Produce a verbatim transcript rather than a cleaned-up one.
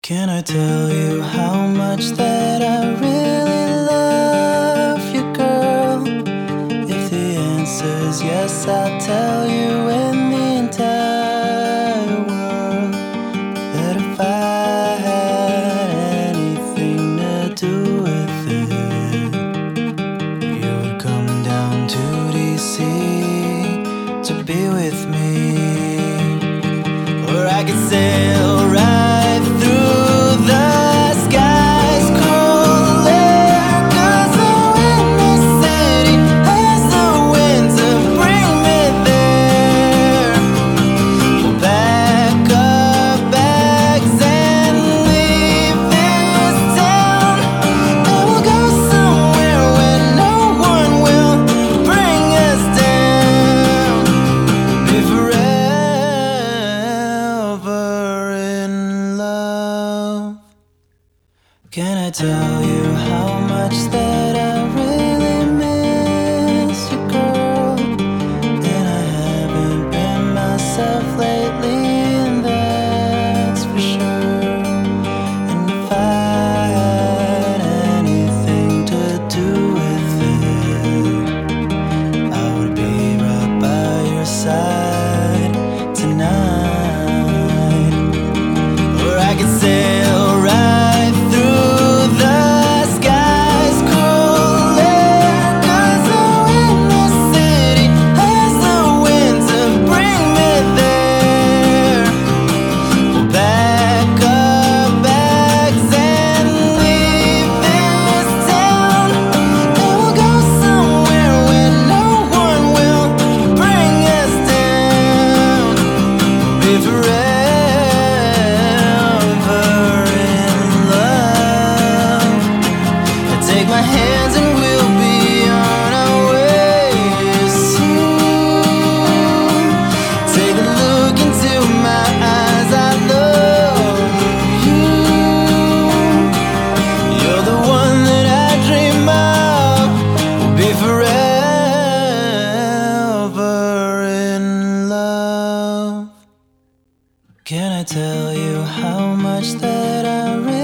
Can I tell you how much that I really love you, girl? If the answer is yes, I'll tell you in the entire world that if I had anything to do with it, you would come down to D C to be with me. Or I could sail right through the skies, cool air, 'cause the windy city has the wind to bring me there. We'll pack up bags and leave this town, and we'll go somewhere where no one will bring us down. Be forever in love. Can I tell you how much that I really miss you, girl? And I haven't been myself lately, and that's for sure. And if I had anything to do with it, I would be right by your side tonight. Or I could sail right through the skies, cool air, 'cause the windy city has the wind to bring me there. We'll pack up bags and leave this town, and we'll go somewhere where no one will bring us down. Be forever in love. Take my hands and we'll be on our way soon. Take a look into my eyes, I love you. You're the one that I dream of. We'll be forever in love. Can I tell you how much that I really